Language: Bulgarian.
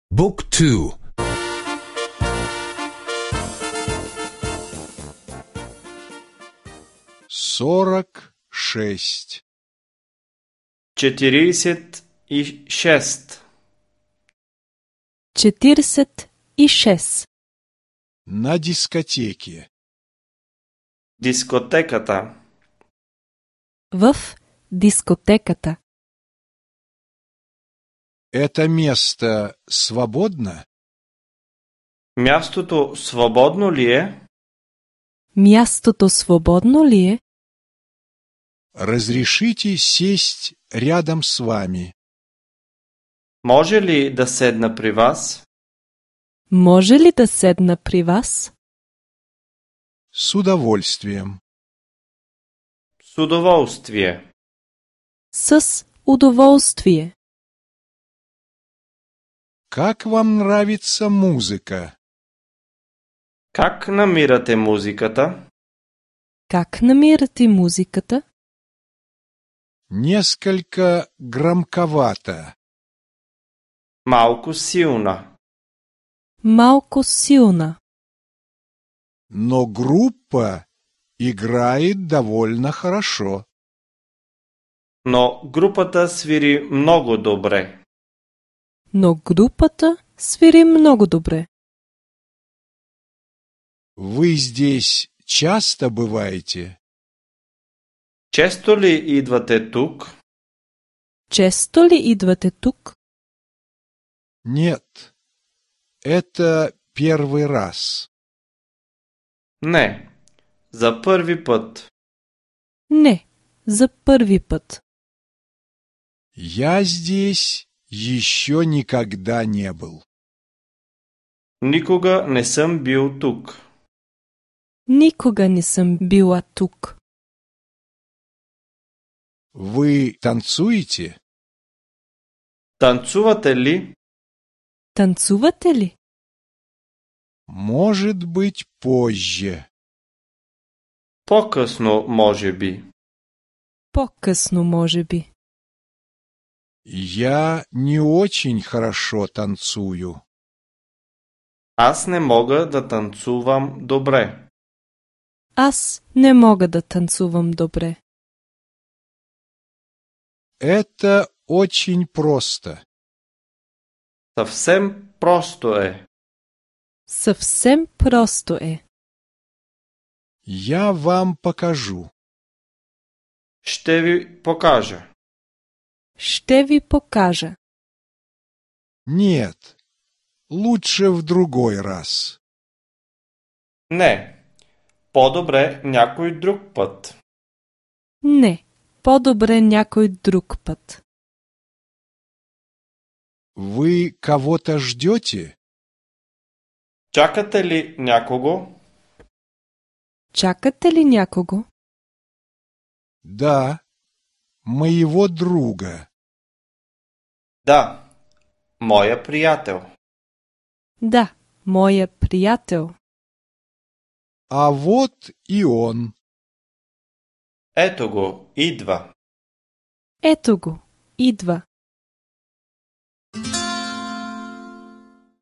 Book 2. 46. 46. 46. На дискотеке. Дискотеката. В дискотеката. Это место свободно? Мястото свободно ли е? Мястото свободно ли е? Разрешите сесть рядом с вами? Може ли да седна при вас? Може ли да седна при вас? С удовольствием. С удоволствие. С удоволствие. Как вам нравится музыка? Как намирате музиката? Как намирате музиката? Несколько громковато. Малко силна. Малко силна. Но группа играет довольно хорошо. Но групата свири много добре. Но групата свири много добре. Вы здесь часто бываете? Често ли идвате тук? Често ли идвате тук? Нет. Это первый раз. Не. За първи път. Не, за първи път. Я здесь еще никогда не был. Никога не съм бил тук. Никога не съм била тук. Вы танцуете? Танцувате ли? Танцувате ли? Может быть, позже. По-късно, може би. По-късно, може би. Я не очень хорошо танцую. Аз не мога да танцувам добре. Аз не мога да танцувам добре. Это очень просто. Съвсем просто е. Съвсем просто е. Я вам покажу. Ще ви покажа. Ще ви покажа. Нет, лучше в другой раз. Не. По-добре някой друг път. Не, по-добре някой друг път. Вы кого-то ждете? Чакате ли някого? Чакате ли някого? Да, моего друга. Да. Моя приятел. Да, моя приятел. А вот и он. Ето го, идва. Ето го, идва.